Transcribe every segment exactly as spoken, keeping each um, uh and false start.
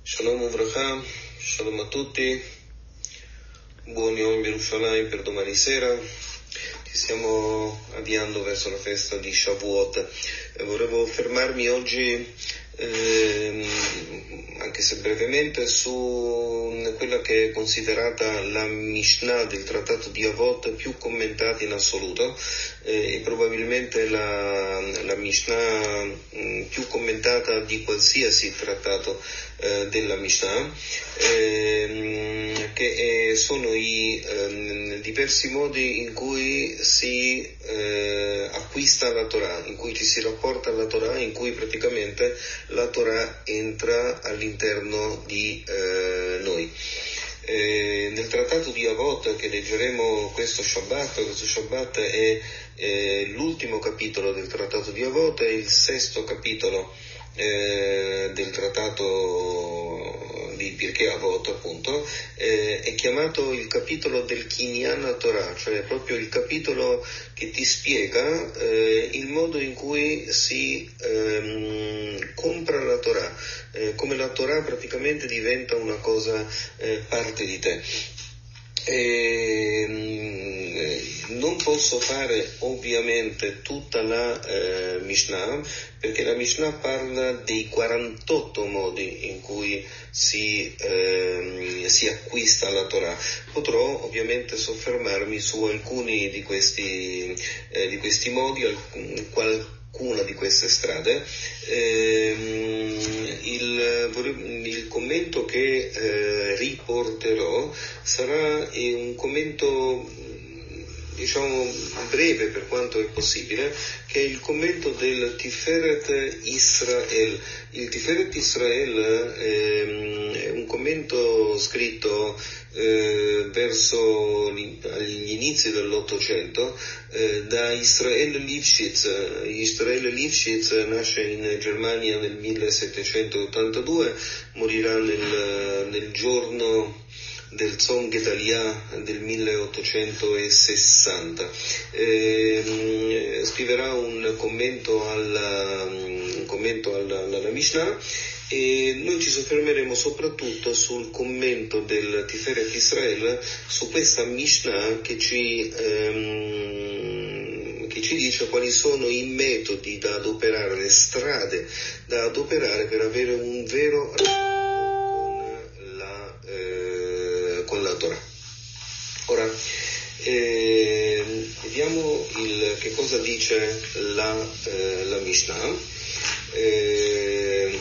Shalom Uvracha, Shalom a tutti, buon Yom Yerushalayim per domani sera. Ci stiamo avviando verso la festa di Shavuot. Eh, volevo fermarmi oggi, eh, anche se brevemente, su quella che è considerata la Mishnah del trattato di Avot più commentata in assoluto, eh, e probabilmente la, la Mishnah mh, più commentata di qualsiasi trattato eh, della Mishnah, eh, che è, sono i eh, diversi modi in cui si eh, acquista la Torah, in cui ci si rapporta alla Torah, in cui praticamente la Torah entra all'interno di eh, noi. Eh, nel trattato di Avot che leggeremo questo Shabbat, questo Shabbat è eh, l'ultimo capitolo del trattato di Avot, è il sesto capitolo eh, del trattato di Pirkei Avot, appunto, eh, è chiamato il capitolo del Kinyan Torah, cioè proprio il capitolo che ti spiega eh, il modo in cui si ehm, compra la Torah, eh, come la Torah praticamente diventa una cosa eh, parte di te. E, non posso fare ovviamente tutta la eh, Mishnah, perché la Mishnah parla dei quarantotto modi in cui si, eh, si acquista la Torah. Potrò ovviamente soffermarmi su alcuni di questi, eh, di questi modi, alcun, qualcuna di queste strade. Eh, il, il commento che eh, riporterò sarà un commento, diciamo, breve per quanto è possibile, che è il commento del Tiferet Israel. Il Tiferet Israel eh, è un commento scritto eh, verso gli inizi dell'Ottocento eh, da Israel Lifshitz. Israel Lifshitz nasce in Germania nel millesettecentottantadue, morirà nel, nel giorno del Tzom Gedalia del milleottocentosessanta. Eh, scriverà un commento alla, un commento alla, alla Mishnah, e noi ci soffermeremo soprattutto sul commento del Tiferet Israel su questa Mishnah che ci ehm, che ci dice quali sono i metodi da adoperare, le strade da adoperare per avere un vero con la Torah. Ora, eh, vediamo il, che cosa dice la, eh, la Mishnah. Eh,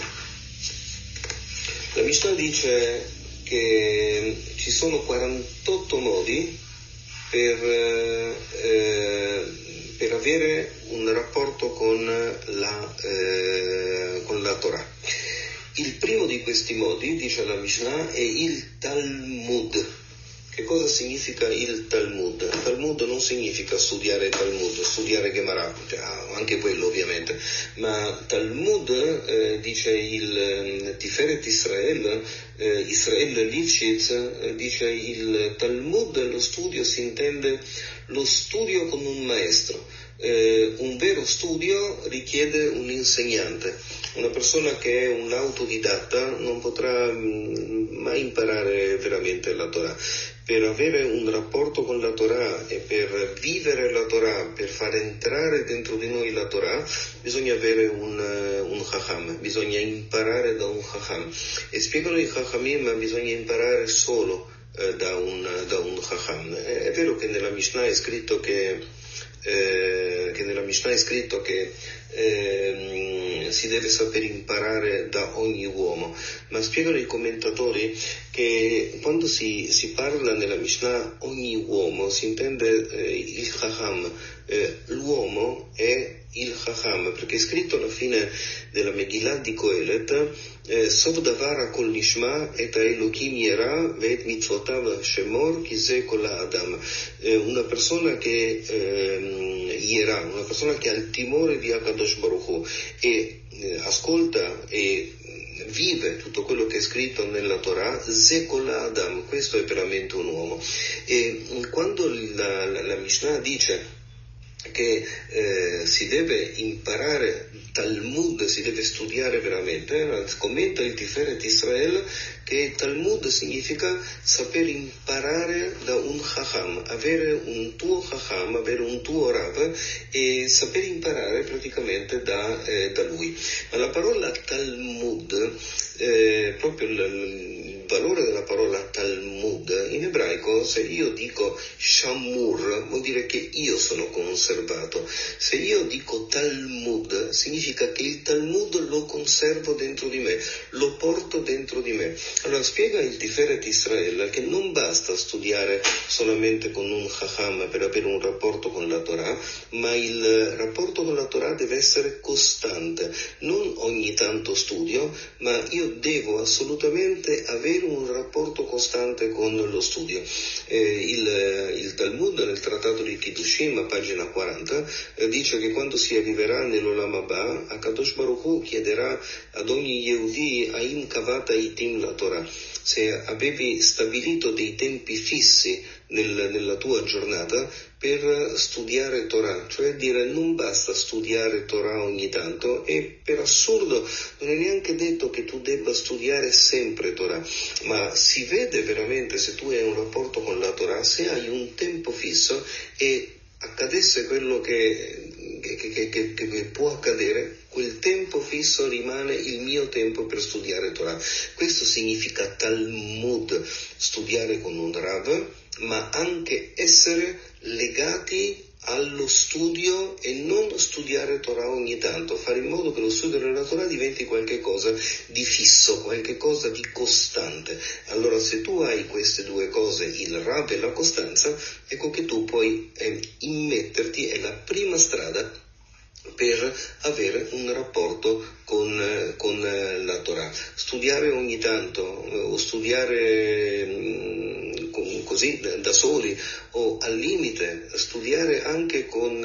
la Mishnah dice che ci sono quarantotto modi per, eh, per avere un rapporto con la, eh, con la Torah. Il primo di questi modi, dice la Mishnah, è il Talmud. Che cosa significa il Talmud? Il Talmud non significa studiare Talmud, studiare Gemara, cioè, anche quello ovviamente, ma Talmud, eh, dice il eh, Tiferet Israel, eh, Israel Lifshitz, eh, dice il Talmud, lo studio si intende lo studio con un maestro. Eh, un vero studio richiede un insegnante. Una persona che è un autodidatta non potrà mh, mai imparare veramente la Torah. Per avere un rapporto con la Torah e per vivere la Torah, per far entrare dentro di noi la Torah, bisogna avere un, uh, un Chacham, bisogna imparare da un Chacham. E spiegano i Chachamim, ma bisogna imparare solo uh, da un, uh, da un Chacham. È, è vero che nella Mishnah è scritto che Eh, che nella Mishnah è scritto che eh, si deve sapere imparare da ogni uomo, ma spiegano i commentatori che quando si, si parla nella Mishnah ogni uomo si intende eh, il Chacham, eh, l'uomo è il Chacham, perché è scritto alla fine della Megillah di Kohelet, Sov davar hakol nishma et Elokim yera ve'et mitzvotav shemor ki ze kol ha'adam. Una persona che eh, yera, una persona che ha il timore di Akadosh Baruch Hu e eh, ascolta e vive tutto quello che è scritto nella Torah, ze kol ha'adam, questo è veramente un uomo. E quando la, la, la Mishnah dice che eh, si deve imparare Talmud, si deve studiare veramente. Commenta il Tiferet Israel che Talmud significa saper imparare da un Chacham, avere un tuo Chacham, avere un tuo Rav e saper imparare praticamente da, eh, da lui. Ma la parola Talmud, eh, proprio il, il valore della parola Talmud in ebraico, se io dico Shamur vuol dire che io sono conservato, se io dico Talmud significa che il Talmud lo conservo dentro di me, lo porto dentro di me. Allora spiega il Tiferet Israel che non basta studiare solamente con un Chacham per avere un rapporto con la Torah, ma il rapporto con la Torah deve essere costante, non ogni tanto studio, ma io devo assolutamente avere un rapporto costante con lo studio. Eh, il, il Talmud nel trattato di Kiddushin, a pagina quaranta, eh, dice che quando si arriverà nell'Olam Haba, Akadosh Baruch Hu chiederà ad ogni Yehudi Aim Kavata Itim la Torah, se avevi stabilito dei tempi fissi nel, nella tua giornata per studiare Torah, cioè dire non basta studiare Torah ogni tanto, e per assurdo non è neanche detto che tu debba studiare sempre Torah, ma si vede veramente se tu hai un rapporto con la Torah, se hai un tempo fisso e accadesse quello che, che, che, che, che può accadere, quel tempo fisso rimane il mio tempo per studiare Torah. Questo significa Talmud, studiare con un Rav, ma anche essere legati allo studio e non studiare Torah ogni tanto, fare in modo che lo studio della Torah diventi qualche cosa di fisso, qualche cosa di costante. Allora se tu hai queste due cose, il Rav e la costanza, ecco che tu puoi eh, immetterti, è la prima strada per avere un rapporto con, con la Torah. Studiare ogni tanto o studiare mh, con, così da soli o al limite studiare anche con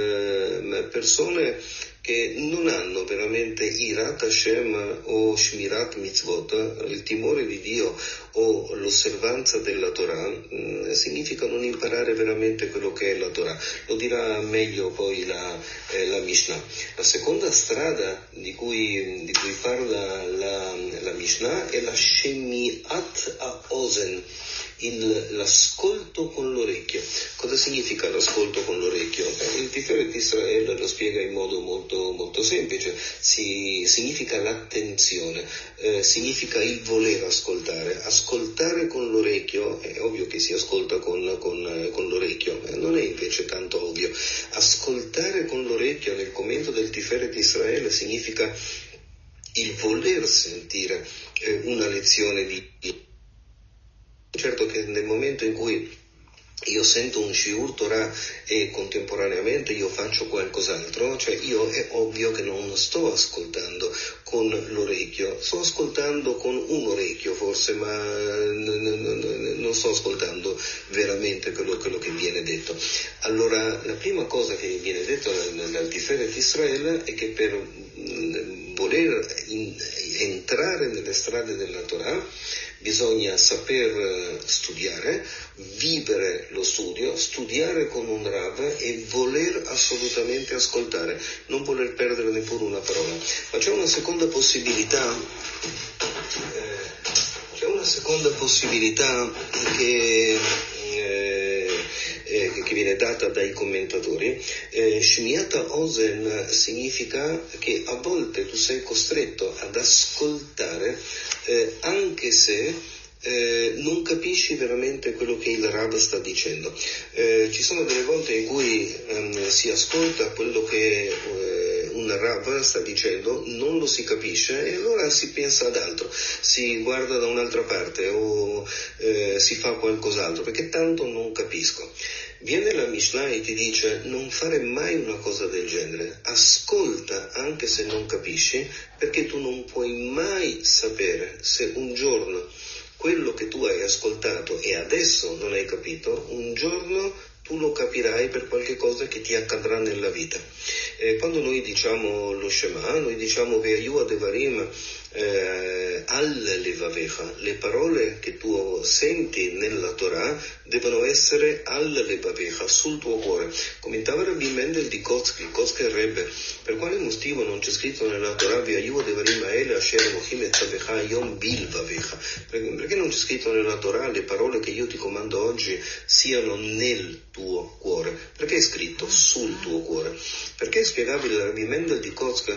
uh, persone che non hanno veramente Irat Hashem o Shmirat Mitzvot, il timore di Dio o l'osservanza della Torah, mh, significa non imparare veramente quello che è la Torah. Lo dirà meglio poi la, eh, la Mishnah. La seconda strada di cui, di cui parla la, la Mishnah è la Shemiat HaOzen, Il, l'ascolto con l'orecchio. Cosa significa l'ascolto con l'orecchio? Eh, il Tiferet Israel lo spiega in modo molto, molto semplice. Si, significa l'attenzione, eh, significa il voler ascoltare. Ascoltare con l'orecchio, è ovvio che si ascolta con, con, con l'orecchio, eh, non è invece tanto ovvio. Ascoltare con l'orecchio nel commento del Tiferet Israel significa il voler sentire eh, una lezione di Dio. Certo che nel momento in cui io sento un shiur Torah e contemporaneamente io faccio qualcos'altro, cioè io è ovvio che non sto ascoltando con l'orecchio, sto ascoltando con un orecchio forse, ma non sto ascoltando veramente quello, quello che viene detto. Allora la prima cosa che viene detto dal Tiferet Israel è che per voler in, entrare nelle strade della Torah bisogna saper studiare, vivere lo studio, studiare con un Rav e voler assolutamente ascoltare, non voler perdere neppure una parola. Ma c'è una seconda possibilità, eh, c'è una seconda possibilità che, eh, eh, che viene data dai commentatori. Eh, Shmiat HaOzen significa che a volte tu sei costretto ad ascoltare Eh, anche se eh, non capisci veramente quello che il Rav sta dicendo. Eh, ci sono delle volte in cui ehm, si ascolta quello che eh, un Rav sta dicendo, non lo si capisce e allora si pensa ad altro, si guarda da un'altra parte o eh, si fa qualcos'altro, perché tanto non capisco. Viene la Mishnah e ti dice non fare mai una cosa del genere, ascolta anche se non capisci, perché tu non puoi mai sapere se un giorno quello che tu hai ascoltato e adesso non hai capito, un giorno tu lo capirai per qualche cosa che ti accadrà nella vita. Eh, quando noi diciamo lo Shema, noi diciamo Ve'ayu Adevarim eh, al-levavecha, le parole che tu senti nella Torah devono essere al-levavecha, sul tuo cuore. Commentava Rabbi Mendel di Kotzky, Kotzky Rebbe, per quale motivo non c'è scritto nella Torah V'ayu devarim ha'ele asher Elohim etzavecha hayom bilvavecha? Perché non c'è scritto nella Torah le parole che io ti comando oggi siano nel tuo cuore? Perché è scritto sul tuo cuore? Perché spiegava il Rabbi Mendel di Kotzky,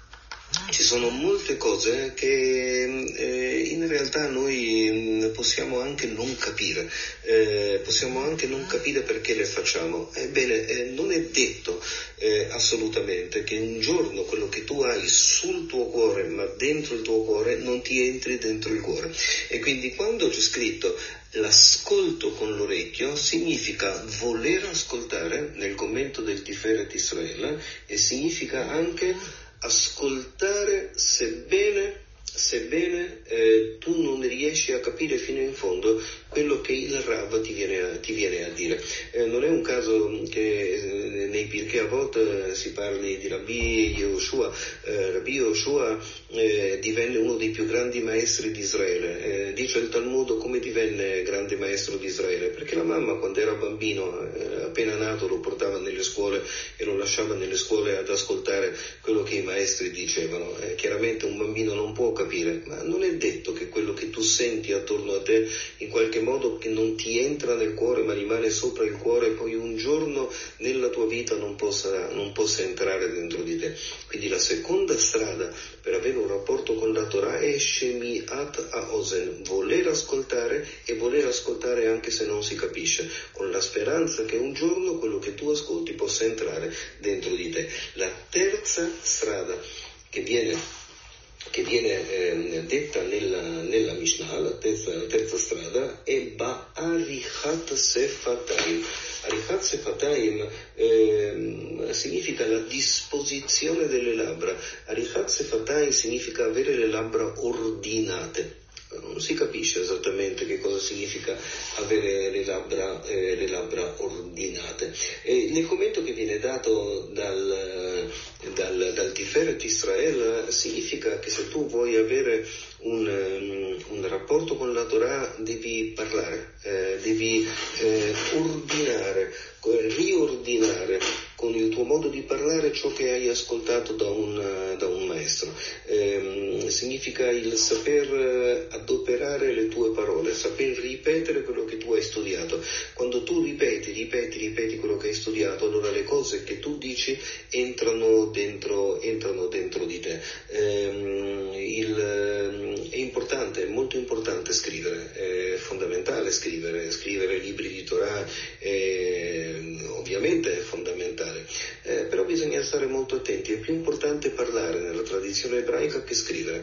ci sono molte cose che eh, in realtà noi possiamo anche non capire, eh, possiamo anche non capire perché le facciamo. Ebbene, eh, non è detto eh, assolutamente che un giorno quello che tu hai sul tuo cuore, ma dentro il tuo cuore, non ti entri dentro il cuore. E quindi quando c'è scritto l'ascolto con l'orecchio, significa voler ascoltare, nel commento del Tiferet Israele, e significa anche ascoltare sebbene, sebbene eh, tu non riesci a capire fino in fondo quello che il Rav ti viene a, ti viene a dire. Eh, non è un caso che eh, nei Pirkei Avot eh, si parli di Rabbi Yehoshua. Eh, Rabbi Yehoshua eh, divenne uno dei più grandi maestri di Israele. Eh, dice il Talmud come divenne grande maestro di Israele, perché la mamma quando era bambino, eh, appena nato, lo portava nelle scuole e lo lasciava nelle scuole ad ascoltare quello che i maestri dicevano. Eh, chiaramente un bambino non può capire, ma non è detto che quello che tu senti attorno a te in qualche modo che non ti entra nel cuore ma rimane sopra il cuore, poi un giorno nella tua vita non possa, non possa entrare dentro di te. Quindi la seconda strada per avere un rapporto con la Torah è Shemi'at ha'ozen, voler ascoltare e voler ascoltare anche se non si capisce, con la speranza che un giorno quello che tu ascolti possa entrare dentro di te. La terza strada che viene che viene eh, detta nella, nella Mishnah, la terza, la terza strada, è Ba'arichat Sefatayim. Arichat Sefatayim eh, significa la disposizione delle labbra. Arichat Sefatayim significa avere le labbra ordinate. Non si capisce esattamente che cosa significa avere le labbra, eh, le labbra ordinate. E nel commento che viene dato dal, dal, dal Tiferet Israele significa che se tu vuoi avere un, um, un rapporto con la Torah devi parlare, eh, devi eh, ordinare, riordinare con il tuo modo di parlare ciò che hai ascoltato da un, da un maestro. Eh, significa il saper adoperare le tue parole, saper ripetere quello che tu hai studiato. Quando tu ripeti, ripeti, ripeti quello che hai studiato, allora le cose che tu dici entrano dentro, entrano dentro di te. Eh, il, è importante, è molto importante scrivere, è fondamentale scrivere, scrivere libri di Torah, è, ovviamente è fondamentale, eh, però bisogna stare molto attenti. È più importante parlare nella tradizione ebraica che scrivere.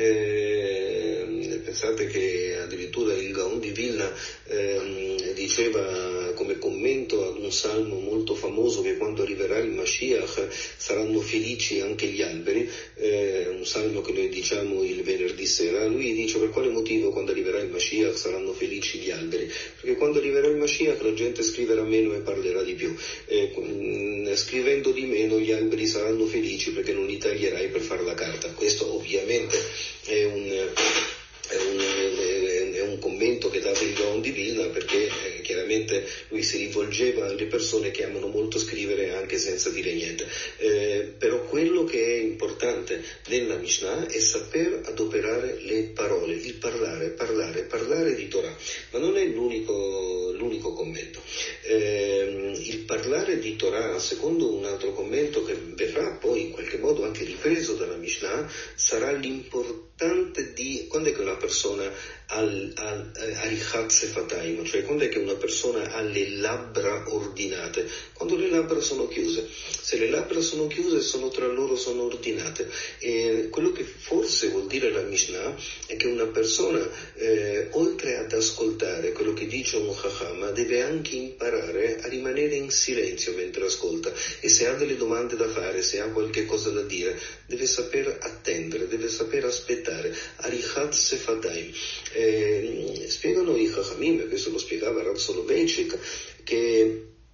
Eh, pensate che addirittura il Gaon di Vilna eh, diceva come commento ad un salmo molto famoso che quando arriverà il Mashiach saranno felici anche gli alberi, eh, un salmo che noi diciamo il venerdì sera. Lui dice: per quale motivo quando arriverà il Mashiach saranno felici gli alberi? Perché quando arriverà il Mashiach la gente scriverà meno e parlerà di più. Eh, scrivendo di meno gli alberi saranno felici perché non li taglierai per fare la carta. Questo ovviamente è un, è un, è un commento che dava il Gaon di Vilna, perché eh, chiaramente lui si rivolgeva alle persone che amano molto scrivere anche senza dire niente. Eh, però quello che è importante nella Mishnah è saper adoperare le parole, il parlare, parlare, parlare di Torah, ma non è l'unico, l'unico commento. Eh, il parlare di Torah, secondo un altro commento che verrà poi in qualche modo anche ripreso dalla Mishnah, sarà l'importante di quando è che una persona al, al, arichat sefatayim, cioè quando è che una persona ha le labbra ordinate? Quando le labbra sono chiuse. Se le labbra sono chiuse, sono tra loro, sono ordinate. E quello che forse vuol dire la Mishnah è che una persona, eh, oltre ad ascoltare quello che dice un Chacham, deve anche imparare a rimanere in silenzio mentre ascolta, e se ha delle domande da fare, se ha qualche cosa da dire, deve saper attendere, deve saper aspettare. Arichat sefatayim. Eh, spiegano i Chachamim, e questo lo spiegava Rav Soloveitchik, che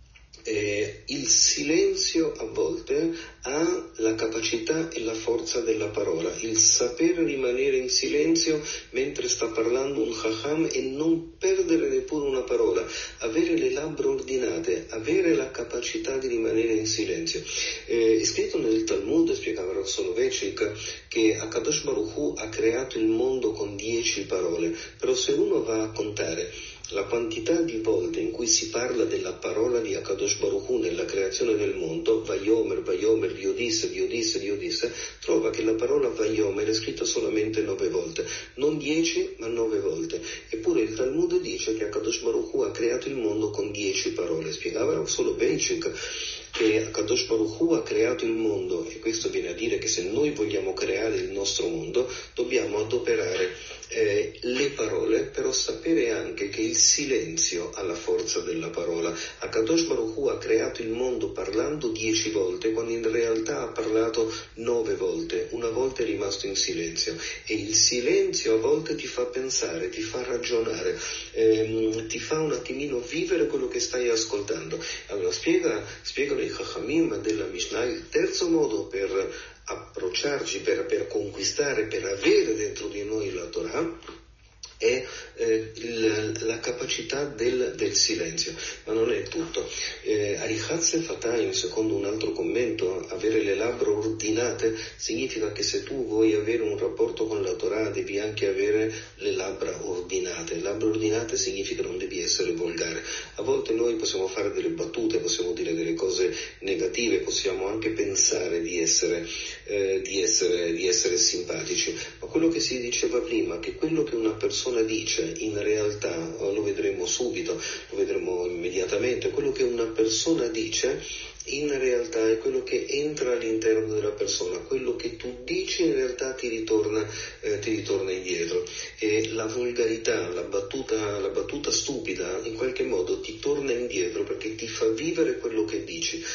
Eh, il silenzio a volte ha la capacità e la forza della parola, il sapere rimanere in silenzio mentre sta parlando un Chacham e non perdere neppure una parola, avere le labbra ordinate, avere la capacità di rimanere in silenzio. Eh, è scritto nel Talmud, spiegava Rav Soloveitchik, che Akadosh Baruch Hu ha creato il mondo con dieci parole, però se uno va a contare la quantità di volte in cui si parla della parola di Akadosh Baruch Hu nella creazione del mondo, Vayomer, Vayomer, Dio disse, Dio disse, Dio disse, trova che la parola Vayomer è scritta solamente nove volte, non dieci ma nove volte. Eppure il Talmud dice che Akadosh Baruch Hu ha creato il mondo con dieci parole. Spiegava solo Benchik che Akadosh Baruch Hu ha creato il mondo, e questo viene a dire che se noi vogliamo creare il nostro mondo dobbiamo adoperare eh, le parole, però sapere anche che il silenzio ha la forza della parola. Akadosh Baruch Hu ha creato il mondo parlando dieci volte, quando in realtà ha parlato nove volte, una volta è rimasto in silenzio, e il silenzio a volte ti fa pensare, ti fa ragionare, ehm, ti fa un attimino vivere quello che stai ascoltando. Allora spiega, spiegano i Chachamim della Mishnah il terzo modo per approcciarci, per, per conquistare, per avere dentro di noi la Torah, è eh, il, la capacità del, del silenzio. Ma non è tutto. Eh, Arichatze Fatayim, secondo un altro commento, avere le labbra ordinate significa che se tu vuoi avere un rapporto con la Torah devi anche avere le labbra ordinate. Labbra ordinate significa non devi essere volgare. A volte noi possiamo fare delle battute, possiamo dire delle cose negative, possiamo anche pensare di essere, eh, di essere, di essere simpatici, ma quello che si diceva prima, che quello che una persona dice in realtà, lo vedremo subito, lo vedremo immediatamente, quello che una persona dice in realtà è quello che entra all'interno della persona, quello che tu dici in realtà ti ritorna, eh, ti ritorna indietro, e la volgarità, la battuta, la battuta stupida in qualche modo ti torna indietro perché ti fa vivere quello che dici.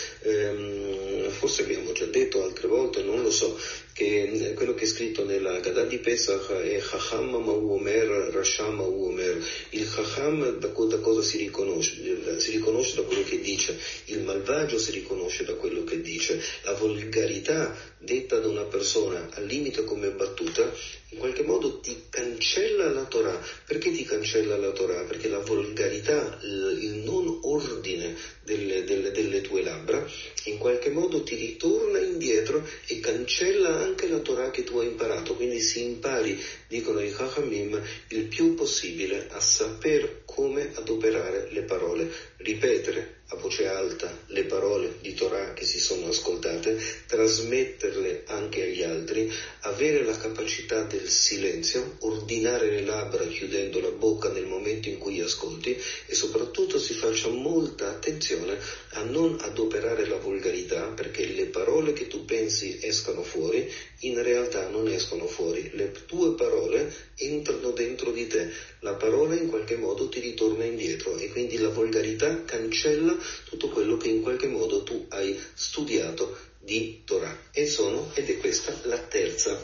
Ehm, forse abbiamo già detto altre volte, non lo so, che quello che è scritto nella Gadà di Pesach è Chacham Ma'u Omer, Rasha Ma'u Omer. Il Chacham da, da cosa si riconosce? Si riconosce da quello che dice, il malvagio si riconosce da quello che dice, la volgarità detta da una persona al limite come battuta in qualche modo ti cancella la Torah. Perché ti cancella la Torah? Perché la volgarità, il non ordine delle, delle, delle tue labbra in qualche modo ti ritorna indietro e cancella anche la Torah che tu hai imparato. Quindi si impari, dicono i Chachamim, il più possibile a saper come adoperare le parole, ripetere a voce alta le parole di Torah che si sono ascoltate, trasmetterle anche agli altri, avere la capacità del silenzio, ordinare le labbra chiudendo la bocca nel momento in cui ascolti, e soprattutto si faccia molta attenzione a non adoperare la volgarità, perché le parole che tu pensi escano fuori in realtà non escono fuori, le tue parole entrano dentro di te, la parola in qualche modo ti ritorna indietro, e quindi la volgarità cancella tutto quello che in qualche modo tu hai studiato di Torah. E sono, ed è questa la terza,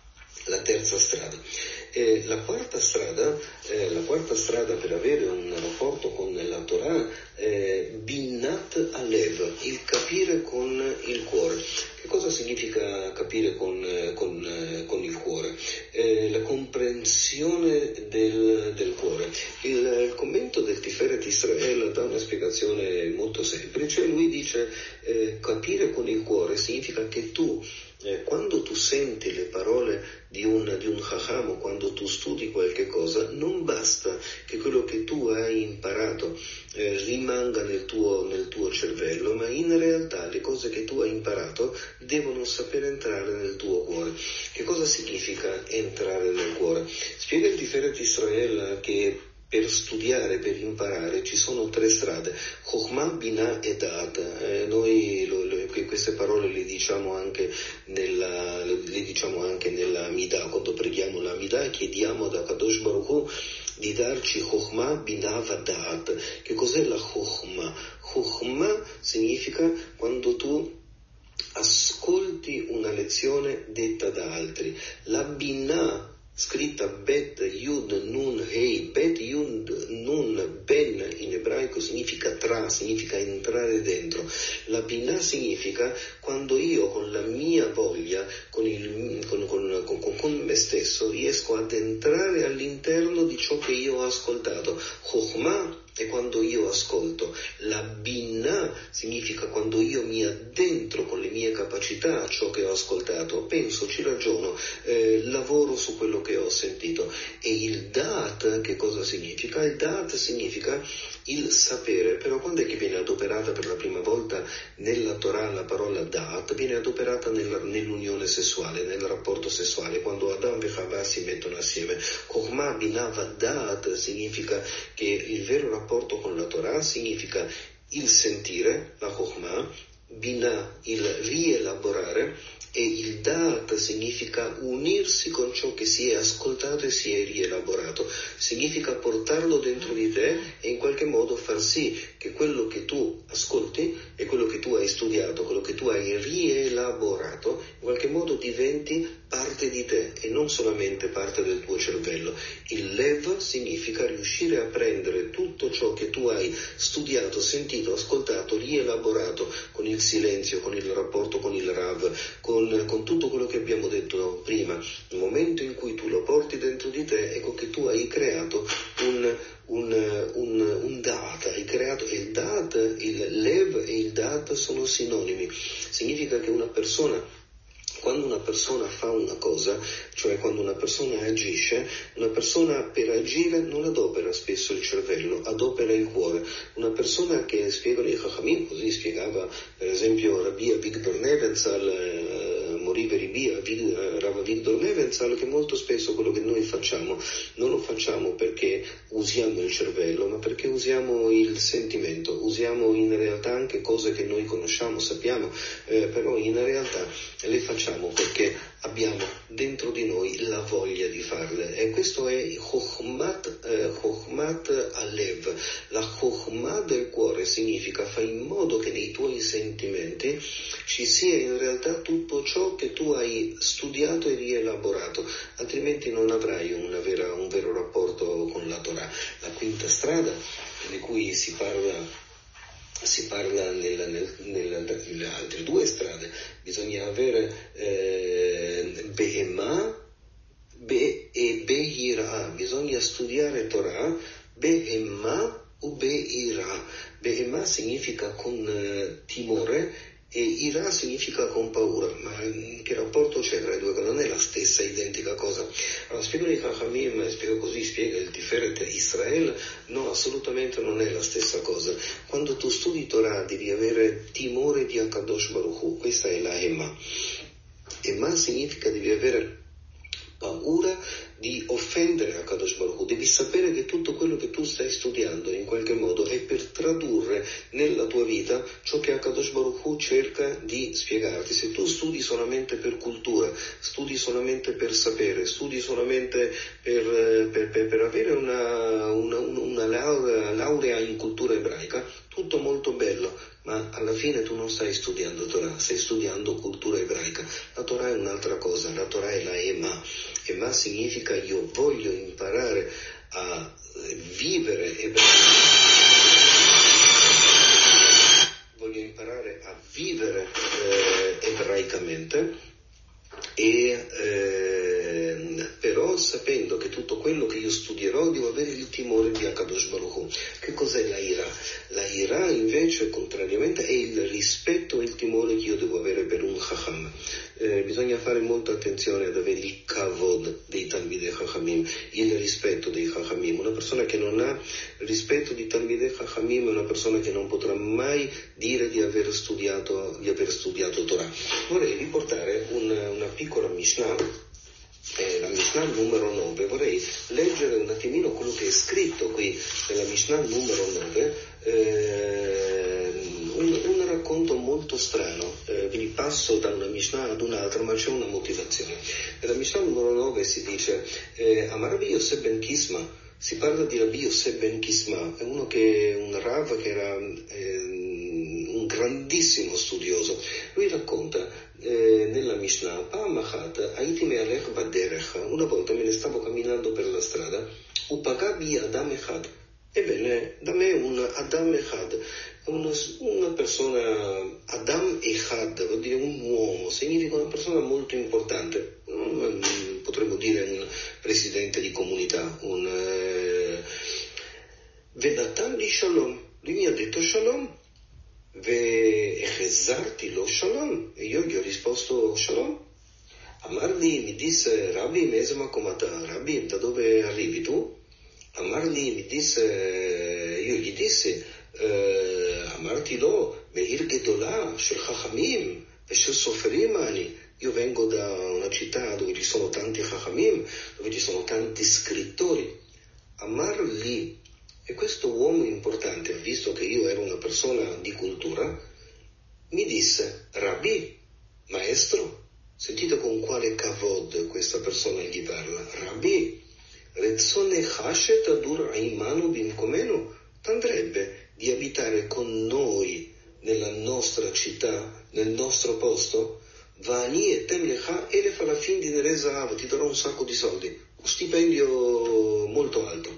la terza strada. E la quarta strada, eh, la quarta strada per avere un rapporto con la Torah è Binat Alev, il capire con il cuore. Che cosa significa capire con, con, con il cuore? Eh, la comprensione del, del cuore. Il, il commento del Tiferet Israel dà una spiegazione molto semplice. Lui dice eh, capire con il cuore significa che tu, Eh, quando tu senti le parole di un, di un Chacham, o quando tu studi qualche cosa, non basta che quello che tu hai imparato eh, rimanga nel tuo, nel tuo cervello, ma in realtà le cose che tu hai imparato devono sapere entrare nel tuo cuore. Che cosa significa entrare nel cuore? Spiega il Tiferet Israel che per studiare, per imparare, ci sono tre strade: Chokhmah, Binah e Da'at. Eh, noi lo, lo, queste parole le diciamo anche nella, le diciamo anche nella Midah. Quando preghiamo la Midah chiediamo da Kadosh Baruch Hu di darci Chokhmah, Binah e Da'at. Che cos'è la Chokhmah? Chokhmah significa quando tu ascolti una lezione detta da altri. La Binah, scritta Bet Yud Nun Hei, Bet Yud Nun Ben in ebraico significa tra, significa entrare dentro. significa quando io con la mia voglia, con, il, con, con, con, con me stesso, riesco ad entrare all'interno di ciò che io ho ascoltato. Chokhmah è quando io ascolto, la binah significa quando io mi addentro con le mie capacità a ciò che ho ascoltato, penso, ci ragiono, eh, lavoro su quello che ho sentito. E il da'at che cosa significa? Il da'at significa il sapere, però quando è che viene adoperata per la prima volta nella Torah la parola da'at? Viene adoperata nella, nell'unione sessuale, nel rapporto sessuale, quando Adam e Chava si mettono assieme. Chokhmah binah da'at significa che il vero rapporto rapporto con la Torah significa il sentire, la Chokhmah, binah, il rielaborare, e il da'at significa unirsi con ciò che si è ascoltato e si è rielaborato, significa portarlo dentro di te e in qualche modo far sì che quello che tu ascolti e quello che tu hai studiato, quello che tu hai rielaborato, in qualche modo diventi parte di te e non solamente parte del tuo cervello. Il lev significa riuscire a prendere tutto ciò che tu hai studiato, sentito, ascoltato, rielaborato con il silenzio, con il rapporto con il Rav, con, con tutto quello che abbiamo detto prima. Nel momento in cui tu lo porti dentro di te, ecco che tu hai creato un un, un, un da'at, hai creato il da'at, il lev e il da'at sono sinonimi. Significa che una persona, quando una persona fa una cosa, cioè quando una persona agisce, una persona per agire non adopera spesso il cervello, adopera il cuore. Una persona che, spiegano i Chachamim, così spiegava per esempio Rabbi Avigdor Nebenzahl, eh, Morive Ribia, Rav Avigdor Nebenzahl, che molto spesso quello che noi facciamo non lo facciamo perché usiamo il cervello, ma perché usiamo il sentimento, usiamo in realtà anche cose che noi conosciamo, sappiamo, eh, però in realtà le facciamo perché abbiamo dentro di noi la voglia di farle, e questo è Chokhmat, eh, Chokhmat Alev. La Chokhmah del cuore significa fai in modo che nei tuoi sentimenti ci sia in realtà tutto ciò che tu hai studiato e rielaborato, altrimenti non avrai una vera, un vero rapporto con la Torah. La quinta strada di cui si parla si parla nella, nel, nella, nelle altre due strade, bisogna avere eh, Behemah be, e Behirah, bisogna studiare Torah, Behemah o Behirah. Behemah significa con eh, timore e Ira significa con paura, ma che rapporto c'è tra i due? Non è la stessa identica cosa. Allora, spiego di Chachamim, spiego così, spiega il Tiferet Israel, no, assolutamente non è la stessa cosa. Quando tu studi Torah devi avere timore di Akadosh Baruch Hu, questa è la Ema. Ema significa devi avere paura di offendere Akadosh Baruch Hu, devi sapere che tutto quello che tu stai studiando in qualche modo è per tradurre nella tua vita ciò che Akadosh Baruch Hu cerca di spiegarti. Se tu studi solamente per cultura, studi solamente per sapere, studi solamente per, per, per, per avere una, una, una laurea, laurea in cultura ebraica, tutto molto bello, ma alla fine tu non stai studiando Torah, stai studiando cultura ebraica. La Torah è un'altra cosa, la Torah è la Ema. Ema significa io voglio imparare a vivere ebraicamente, voglio imparare a vivere eh, ebraicamente e eh, però sapendo che tutto quello che io studierò devo avere il timore di Akadosh Baruch Hu. Che cos'è la ira? La ira invece, contrariamente, è il rispetto e il timore che io devo avere per un Chacham. Eh, bisogna fare molta attenzione ad avere il kavod dei Talmidei Chachamim, il rispetto dei Chachamim. Una persona che non ha rispetto di Talmidei Chachamim è una persona che non potrà mai dire di aver studiato, di aver studiato Torah. Vorrei riportare un, una piccola Mishnah, eh, la Mishnah numero nove. Vorrei leggere un attimino quello che è scritto qui nella Mishnah numero nove, eh, un, un racconto molto strano. Eh, vi passo da una Mishnah ad un'altra, ma c'è una motivazione. Nella Mishnah numero nove si dice eh, Amar Rabbi Yosef ben Kisma, si parla di Rabbi Yosef ben Kisma, è uno che, un Rav che era eh, un grandissimo studioso. Lui racconta eh, nella Mishnah, Pa'amachat haiti me'alech baderech, una volta me ne stavo camminando per la strada, upagabi adam echad, Ebbene, da me un Adam Echad, una, una persona, Adam Echad, vuol dire un uomo, significa una persona molto importante, potremmo dire un presidente di comunità, un eh, Venatan di Shalom, lui mi ha detto Shalom, Ve Echezarti lo Shalom, e io gli ho risposto Shalom. Amarli mi disse, Rabbi, mesma comata, Rabbi, da dove arrivi tu? Amarli mi disse, io gli dissi, eh, amarti lo, Meir Gedolah, Shel Chachamim, e Shel Soferim ani. Io vengo da una città dove ci sono tanti Chachamim, dove ci sono tanti scrittori. Amarli, e questo uomo importante, visto che io ero una persona di cultura, mi disse, Rabbi, maestro, sentite con quale kavod questa persona gli parla, Rabbi, Rezzone Hashet Adur Aimanu Bimkomenu, t'andrebbe di abitare con noi nella nostra città, nel nostro posto? Vani e temlecha e le falafin di Nereza, ti darò un sacco di soldi, un stipendio molto alto.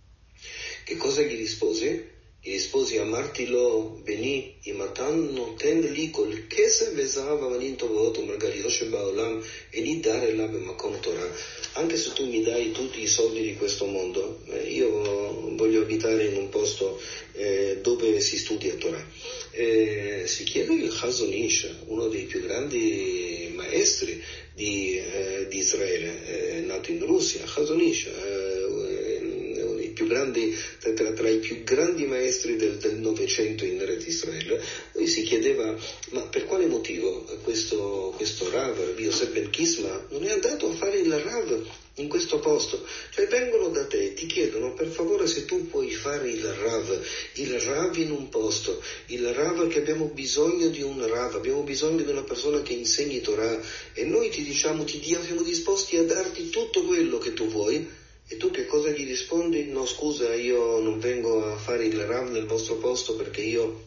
Che cosa gli risposi? Gli risposi, amartilo beni imatan noten li kol kesef vezav avanim tovot u'margalit shebaolam e li dare la b'makom Torah. Anche se tu mi dai tutti i soldi di questo mondo, eh, io voglio abitare in un posto eh, dove si studia Torah. Eh, si chiede il Chazon Ish, uno dei più grandi maestri di, eh, di Israele, eh, nato in Russia, Chazon Ish, eh, più grandi, tra, tra i più grandi maestri del, del Novecento in Eretz Israele, lui si chiedeva, ma per quale motivo questo, questo Rav, Rabbi Yosef ben Kisma, non è andato a fare il Rav in questo posto? Cioè vengono da te e ti chiedono, per favore, se tu puoi fare il Rav, il Rav in un posto, il Rav che abbiamo bisogno di un Rav, abbiamo bisogno di una persona che insegni Torah, e noi ti diciamo, ti siamo disposti a darti tutto quello che tu vuoi. E tu che cosa gli rispondi? No, scusa, io non vengo a fare il Rav nel vostro posto perché io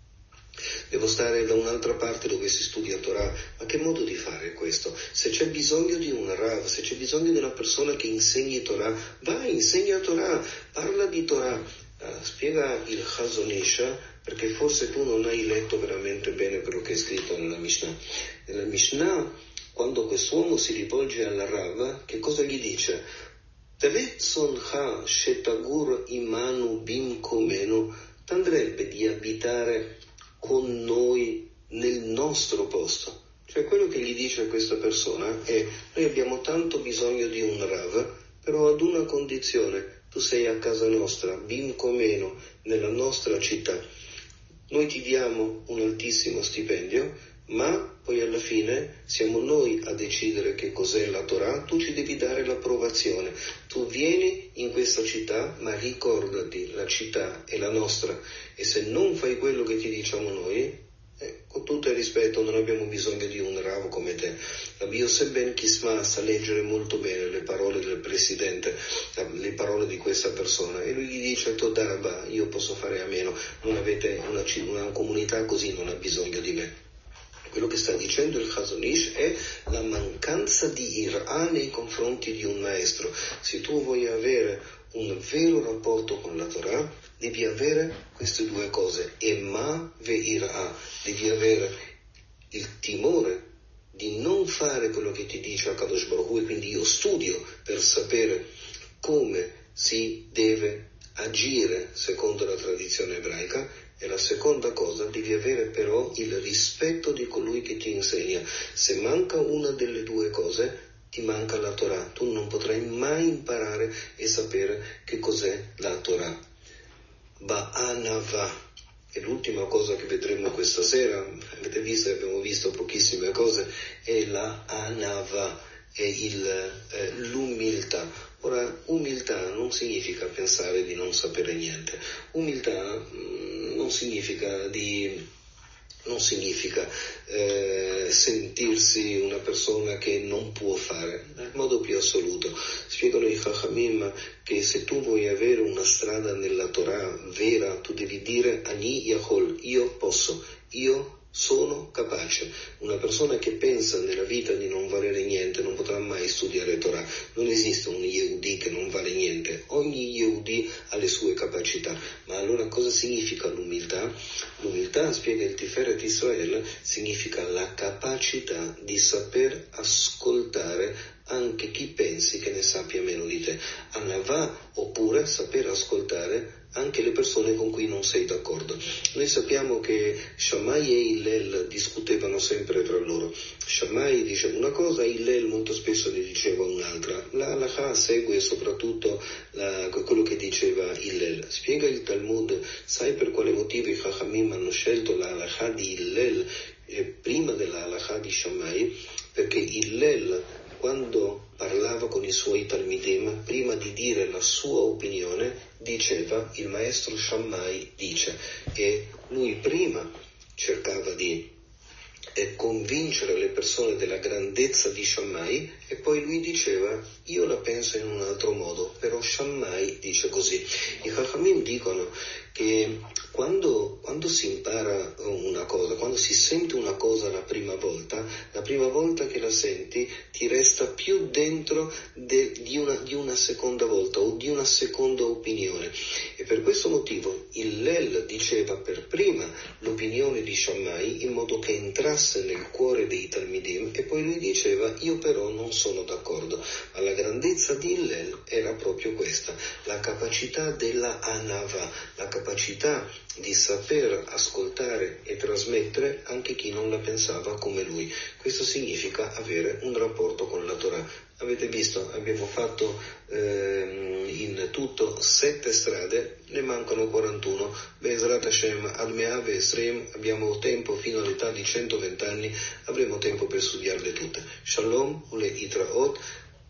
devo stare da un'altra parte dove si studia Torah. Ma che modo di fare questo? Se c'è bisogno di un Rav, se c'è bisogno di una persona che insegni Torah, vai, insegna Torah, parla di Torah. Uh, spiega il Chazon Ish, perché forse tu non hai letto veramente bene quello che è scritto nella Mishnah. Nella Mishnah, quando quest'uomo si rivolge alla Rav, che cosa gli dice? Tevetzoncha shetagur imanu bimkomenu, t'andrebbe di abitare con noi nel nostro posto. Cioè quello che gli dice a questa persona è, noi abbiamo tanto bisogno di un Rav, però ad una condizione, tu sei a casa nostra, bimkomenu, nella nostra città, noi ti diamo un altissimo stipendio, ma poi alla fine siamo noi a decidere che cos'è la Torah, tu ci devi dare l'approvazione. Tu vieni in questa città, ma ricordati, la città è la nostra, e se non fai quello che ti diciamo noi, eh, con tutto il rispetto, non abbiamo bisogno di un Rav come te. Rabbi Yosef ben Kisma sa leggere molto bene le parole del presidente, le parole di questa persona, e lui gli dice, Todarabah, io posso fare a meno, non avete una, una comunità così, non ha bisogno di me. Quello che sta dicendo il Chazon Ish è la mancanza di ir'a nei confronti di un maestro. Se tu vuoi avere un vero rapporto con la Torah, devi avere queste due cose, ema ve ir'a, devi avere il timore di non fare quello che ti dice Akadosh Baruch Hu, e quindi io studio per sapere come si deve agire secondo la tradizione ebraica. E la seconda cosa, devi avere però il rispetto di colui che ti insegna. Se manca una delle due cose, ti manca la Torah. Tu non potrai mai imparare e sapere che cos'è la Torah. Ba'anava. E l'ultima cosa che vedremo questa sera, avete visto, abbiamo visto pochissime cose, è la anava, è il, eh, l'umiltà. Ora, umiltà non significa pensare di non sapere niente. Umiltà mh, non significa di non significa eh, sentirsi una persona che non può fare, nel modo più assoluto. Spiegano i Chachamim che se tu vuoi avere una strada nella Torah vera, tu devi dire Ani Yachol, io posso, io sono capace. Una persona che pensa nella vita di non valere niente non potrà mai studiare Torah. Non esiste un Yehudi che non vale niente. Ogni Yehudi accordi alle sue capacità. Ma allora cosa significa l'umiltà? L'umiltà, spiega il Tiferet Israel, significa la capacità di saper ascoltare anche chi pensi che ne sappia meno di te. Anavà, oppure saper ascoltare anche le persone con cui non sei d'accordo. Noi sappiamo che Shammai e Hillel discutevano sempre tra loro. Shammai diceva una cosa, Hillel molto spesso ne diceva un'altra. La halakha segue soprattutto la, quello che diceva Hillel. Spiega il Talmud, sai per quale motivo i Chachamim hanno scelto la halakha di Hillel eh, prima della halakha di Shammai? Perché Hillel, quando parlava con i suoi talmidim, prima di dire la sua opinione, diceva il maestro Shammai dice, e lui prima cercava di eh, convincere le persone della grandezza di Shammai e poi lui diceva io la penso in un altro modo, però Shammai dice così. I Chachamim dicono che quando, quando si impara una cosa, quando si sente una cosa la prima volta, la prima volta che la senti ti resta più dentro de, di, una, di una seconda volta o di una seconda opinione. E per questo motivo Hillel diceva per prima l'opinione di Shammai in modo che entrasse nel cuore dei Talmidim e poi lui diceva io però non sono d'accordo. Ma la grandezza di Hillel era proprio questa, la capacità della anava, la capacità di saper ascoltare e trasmettere anche chi non la pensava come lui. Questo significa avere un rapporto con la Torah. Avete visto, abbiamo fatto ehm, in tutto sette strade, ne mancano quarantuno. Be'ezrat Hashem, ad Me'av Esrim, abbiamo tempo fino all'età di centoventi anni, avremo tempo per studiarle tutte. Shalom, ule itraot.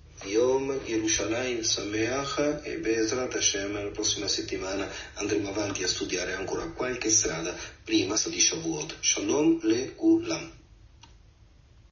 Yom Yerushalayim Sameach e Be'ezrat Hashem la prossima settimana andremo avanti a studiare ancora qualche strada prima di Shavuot. Shalom le Kulam.